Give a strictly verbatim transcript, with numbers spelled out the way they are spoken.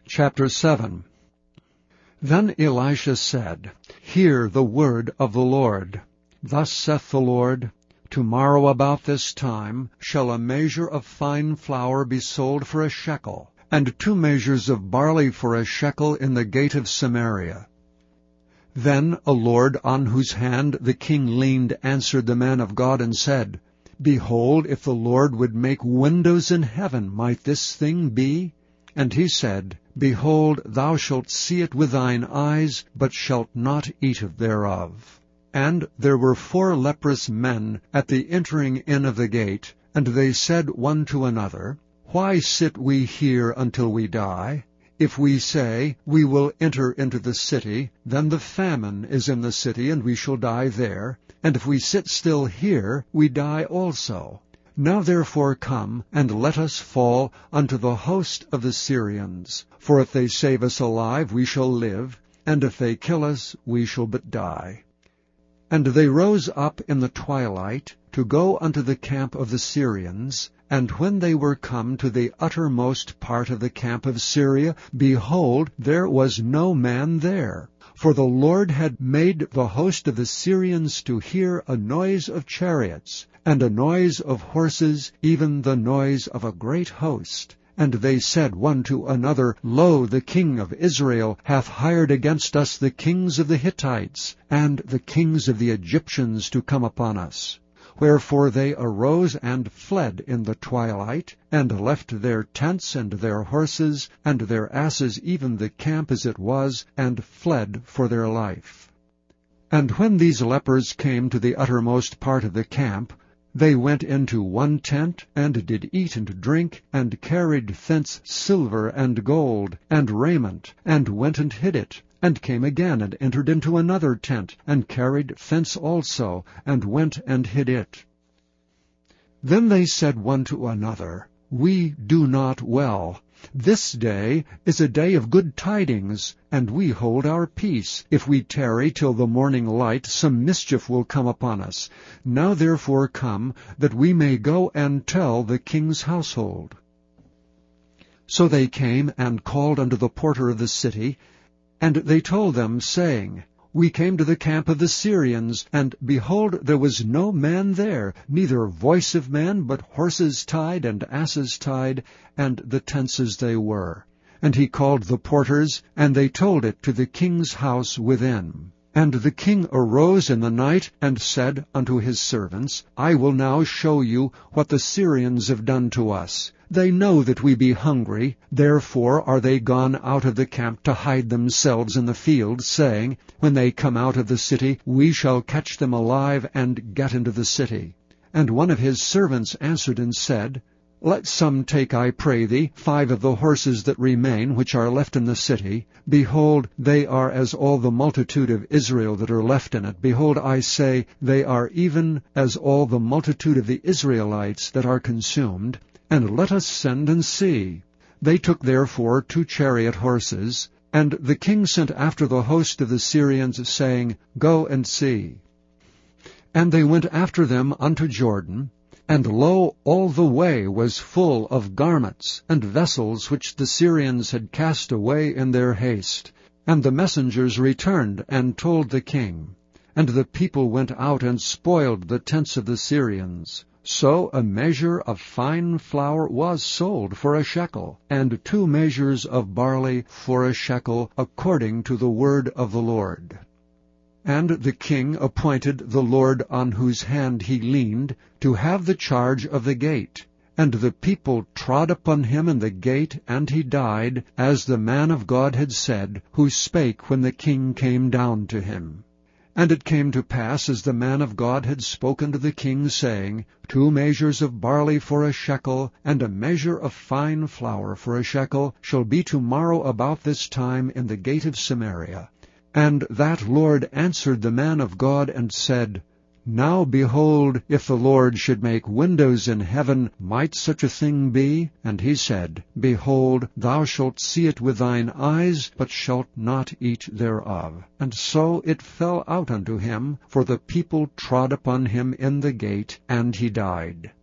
Chapter seven. Then Elisha said, Hear the word of the Lord. Thus saith the Lord, Tomorrow about this time shall a measure of fine flour be sold for a shekel, and two measures of barley for a shekel in the gate of Samaria. Then a lord on whose hand the king leaned answered the man of God and said, Behold, if the Lord would make windows in heaven, might this thing be? And he said, Behold, thou shalt see it with thine eyes, but shalt not eat thereof. And there were four leprous men at the entering in of the gate, and they said one to another, Why sit we here until we die? If we say, We will enter into the city, then the famine is in the city, and we shall die there. And if we sit still here, we die also. Now therefore come, and let us fall unto the host of the Syrians. For if they save us alive, we shall live, and if they kill us, we shall but die. And they rose up in the twilight to go unto the camp of the Syrians. And when they were come to the uttermost part of the camp of Syria, behold, there was no man there. For the Lord had made the host of the Syrians to hear a noise of chariots, and a noise of horses, even the noise of a great host. And they said one to another, Lo, the king of Israel hath hired against us the kings of the Hittites, and the kings of the Egyptians to come upon us. Wherefore they arose and fled in the twilight, and left their tents and their horses, and their asses, even the camp as it was, and fled for their life. And when these lepers came to the uttermost part of the camp, they went into one tent, and did eat and drink, and carried thence silver and gold, and raiment, and went and hid it, and came again, and entered into another tent, and carried thence also, and went and hid it. Then they said one to another, We do not well. This day is a day of good tidings, and we hold our peace. If we tarry till the morning light, some mischief will come upon us. Now therefore come, that we may go and tell the king's household. So they came and called unto the porter of the city, and they told them, saying, We came to the camp of the Syrians, and behold, there was no man there, neither voice of man, but horses tied and asses tied, and the tents as they were. And he called the porters, and they told it to the king's house within. And the king arose in the night, and said unto his servants, I will now show you what the Syrians have done to us. They know that we be hungry, therefore are they gone out of the camp to hide themselves in the field, saying, When they come out of the city, we shall catch them alive, and get into the city. And one of his servants answered and said, Let some take, I pray thee, five of the horses that remain, which are left in the city. Behold, they are as all the multitude of Israel that are left in it. Behold, I say, they are even as all the multitude of the Israelites that are consumed. And let us send and see. They took therefore two chariot horses, and the king sent after the host of the Syrians, saying, Go and see. And they went after them unto Jordan, and lo, all the way was full of garments and vessels which the Syrians had cast away in their haste. And the messengers returned and told the king. And the people went out and spoiled the tents of the Syrians. So a measure of fine flour was sold for a shekel, and two measures of barley for a shekel, according to the word of the Lord. And the king appointed the lord on whose hand he leaned to have the charge of the gate. And the people trod upon him in the gate, and he died, as the man of God had said, who spake when the king came down to him. And it came to pass, as the man of God had spoken to the king, saying, Two measures of barley for a shekel, and a measure of fine flour for a shekel, shall be tomorrow about this time in the gate of Samaria. And that Lord answered the man of God, and said, Now behold, if the Lord should make windows in heaven, might such a thing be? And he said, Behold, thou shalt see it with thine eyes, but shalt not eat thereof. And so it fell out unto him, for the people trod upon him in the gate, and he died.